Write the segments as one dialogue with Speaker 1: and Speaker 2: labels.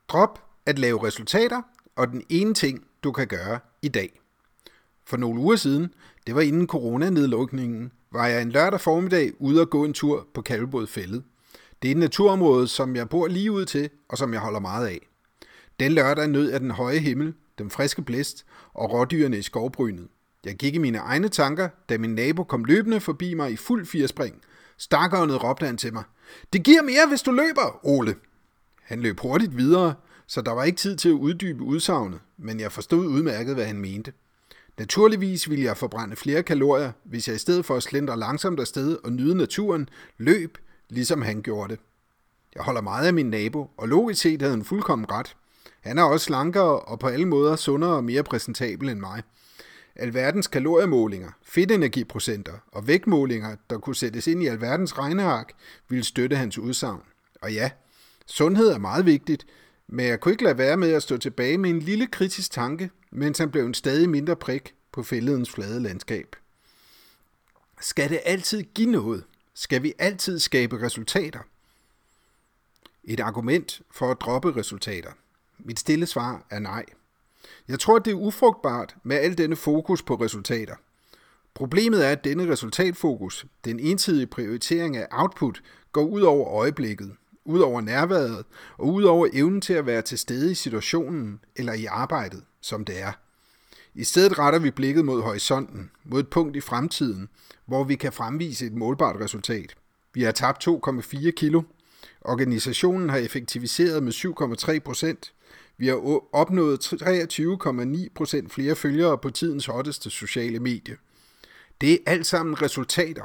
Speaker 1: Drop at lave resultater, og den ene ting, du kan gøre i dag. For nogle uger siden, det var inden coronanedlukningen, var jeg en lørdag formiddag ude at gå en tur på Kalvebod Fælled. Det er et naturområde, som jeg bor lige ud til, og som jeg holder meget af. Den lørdag nød jeg den høje himmel, den friske blæst og rådyrene i skovbrynet. Jeg gik i mine egne tanker, da min nabo kom løbende forbi mig i fuld firespring. Stakåndet råbte han til mig. Det giver mere, hvis du løber, Ole. Han løb hurtigt videre, så der var ikke tid til at uddybe udsagnet, men jeg forstod udmærket, hvad han mente. Naturligvis ville jeg forbrænde flere kalorier, hvis jeg i stedet for at slendre langsomt afsted og nyde naturen, løb, ligesom han gjorde det. Jeg holder meget af min nabo, og logisk set havde han fuldkommen ret. Han er også slankere og på alle måder sundere og mere præsentabel end mig. Alverdens kaloriemålinger, fedtenergiprocenter og vægtmålinger, der kunne sættes ind i alverdens regneark, ville støtte hans udsagn. Og ja, sundhed er meget vigtigt, men jeg kunne ikke lade være med at stå tilbage med en lille kritisk tanke, mens han blev en stadig mindre prik på fælledens flade landskab. Skal det altid give noget? Skal vi altid skabe resultater? Et argument for at droppe resultater. Mit stille svar er nej. Jeg tror, det er ufrugtbart med al denne fokus på resultater. Problemet er, at denne resultatfokus, den ensidige prioritering af output, går ud over øjeblikket, ud over nærværet og ud over evnen til at være til stede i situationen eller i arbejdet, som det er. I stedet retter vi blikket mod horisonten, mod et punkt i fremtiden, hvor vi kan fremvise et målbart resultat. Vi har tabt 2,4 kilo. Organisationen har effektiviseret med 7,3%. Vi har opnået 23,9% flere følgere på tidens hotteste sociale medie. Det er alt sammen resultater.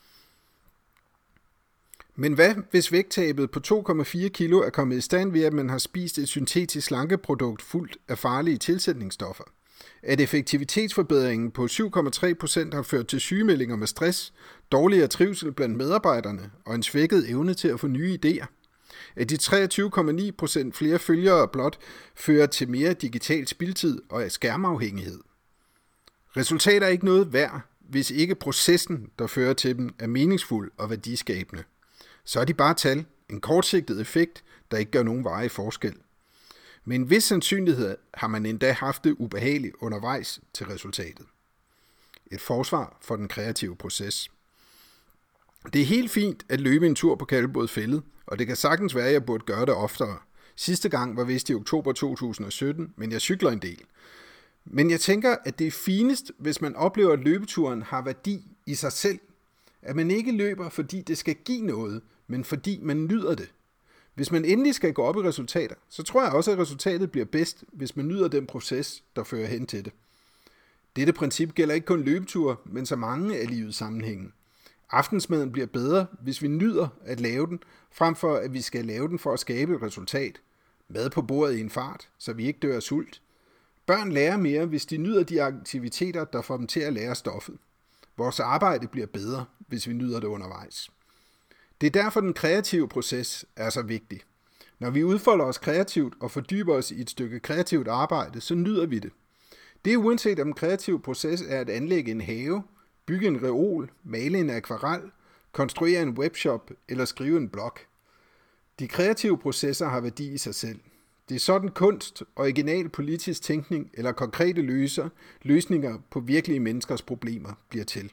Speaker 1: Men hvad hvis vægttabet på 2,4 kilo er kommet i stand ved, at man har spist et syntetisk slankeprodukt fuldt af farlige tilsætningsstoffer? At effektivitetsforbedringen på 7,3% har ført til sygemeldinger med stress, dårligere trivsel blandt medarbejderne og en svækket evne til at få nye idéer? At de 23,9% flere følgere blot fører til mere digital spildtid og skærmafhængighed? Resultater er ikke noget værd, hvis ikke processen, der fører til dem, er meningsfuld og værdiskabende. Så er de bare tal, en kortsigtet effekt, der ikke gør nogen varig forskel. Med en vis sandsynlighed har man endda haft det ubehageligt undervejs til resultatet. Et forsvar for den kreative proces. Det er helt fint at løbe en tur på Kalvebod Fælled, og det kan sagtens være, at jeg burde gøre det oftere. Sidste gang var vist i oktober 2017, men jeg cykler en del. Men jeg tænker, at det er finest, hvis man oplever, at løbeturen har værdi i sig selv. At man ikke løber, fordi det skal give noget, men fordi man nyder det. Hvis man endelig skal gå op i resultater, så tror jeg også, at resultatet bliver bedst, hvis man nyder den proces, der fører hen til det. Dette princip gælder ikke kun løbeture, men så mange af livets sammenhænge. Aftensmaden bliver bedre, hvis vi nyder at lave den, frem for at vi skal lave den for at skabe et resultat. Mad på bordet i en fart, så vi ikke dør af sult. Børn lærer mere, hvis de nyder de aktiviteter, der får dem til at lære stoffet. Vores arbejde bliver bedre, hvis vi nyder det undervejs. Det er derfor, den kreative proces er så vigtig. Når vi udfolder os kreativt og fordyber os i et stykke kreativt arbejde, så nyder vi det. Det er uanset om den kreative proces er at anlægge en have, bygge en reol, male en akvarel, konstruere en webshop eller skrive en blog. De kreative processer har værdi i sig selv. Det er sådan kunst, original politisk tænkning eller konkrete løsninger på virkelige menneskers problemer bliver til.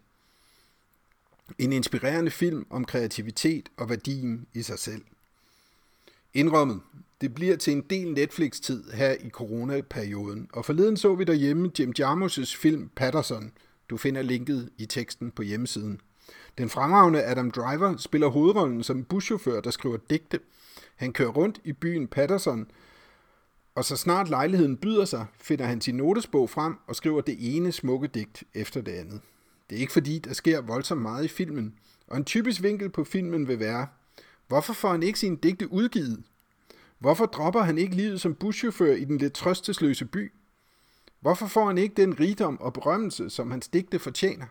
Speaker 1: En inspirerende film om kreativitet og værdien i sig selv. Indrømmet, det bliver til en del Netflix-tid her i coronaperioden, og forleden så vi derhjemme Jim Jarmusch's film Patterson. Du finder linket i teksten på hjemmesiden. Den fremragende Adam Driver spiller hovedrollen som en buschauffør, der skriver digte. Han kører rundt i byen Patterson, og så snart lejligheden byder sig, finder han sin notesbog frem og skriver det ene smukke digt efter det andet. Det er ikke fordi, der sker voldsomt meget i filmen, og en typisk vinkel på filmen vil være, hvorfor får han ikke sine digte udgivet? Hvorfor dropper han ikke livet som buschauffør i den lidt trøstesløse by? Hvorfor får han ikke den rigdom og berømmelse, som hans digte fortjener?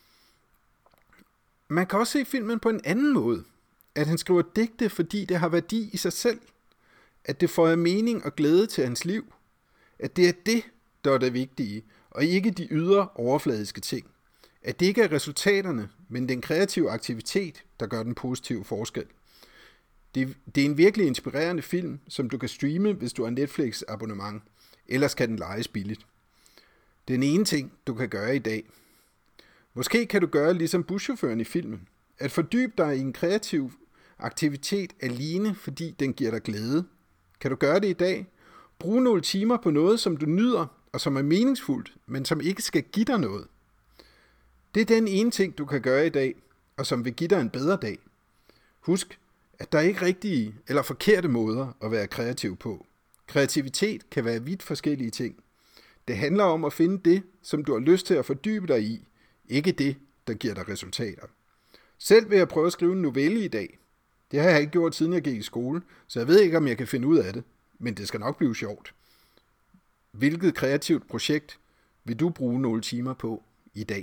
Speaker 1: Man kan også se filmen på en anden måde. At han skriver digte, fordi det har værdi i sig selv. At det får mening og glæde til hans liv. At det er det, der er det vigtige, og ikke de ydre overfladiske ting. At det ikke er resultaterne, men den kreative aktivitet, der gør den positive forskel. Det er en virkelig inspirerende film, som du kan streame, hvis du har Netflix abonnement. Ellers kan den lejes billigt. Den ene ting, du kan gøre i dag. Måske kan du gøre ligesom buschaufføren i filmen. At fordybe dig i en kreativ aktivitet alene, fordi den giver dig glæde. Kan du gøre det i dag? Brug nogle timer på noget, som du nyder, og som er meningsfuldt, men som ikke skal give dig noget. Det er den ene ting, du kan gøre i dag, og som vil give dig en bedre dag. Husk, at der er ikke rigtige eller forkerte måder at være kreativ på. Kreativitet kan være vidt forskellige ting. Det handler om at finde det, som du har lyst til at fordybe dig i, ikke det, der giver dig resultater. Selv vil jeg prøve at skrive en novelle i dag. Det har jeg ikke gjort, siden jeg gik i skole, så jeg ved ikke, om jeg kan finde ud af det, men det skal nok blive sjovt. Hvilket kreativt projekt vil du bruge nogle timer på i dag?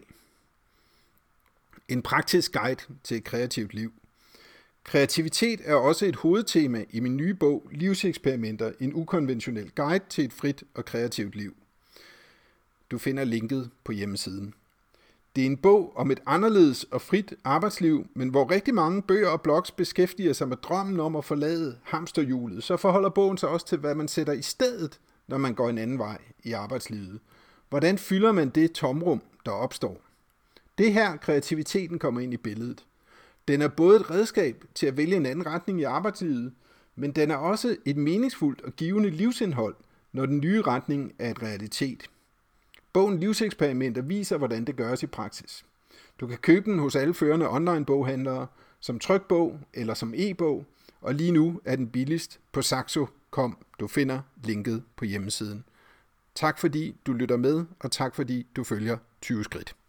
Speaker 1: En praktisk guide til et kreativt liv. Kreativitet er også et hovedtema i min nye bog, Livseksperimenter, en ukonventionel guide til et frit og kreativt liv. Du finder linket på hjemmesiden. Det er en bog om et anderledes og frit arbejdsliv, men hvor rigtig mange bøger og blogs beskæftiger sig med drømmen om at forlade hamsterhjulet, så forholder bogen sig også til, hvad man sætter i stedet, når man går en anden vej i arbejdslivet. Hvordan fylder man det tomrum, der opstår? Det her, kreativiteten kommer ind i billedet. Den er både et redskab til at vælge en anden retning i arbejdslivet, men den er også et meningsfuldt og givende livsindhold, når den nye retning er et realitet. Bogen Livseksperimenter viser, hvordan det gøres i praksis. Du kan købe den hos alle førende online-boghandlere, som trykbog eller som e-bog, og lige nu er den billigst på Saxo.com. Du finder linket på hjemmesiden. Tak fordi du lytter med, og tak fordi du følger 20 skridt.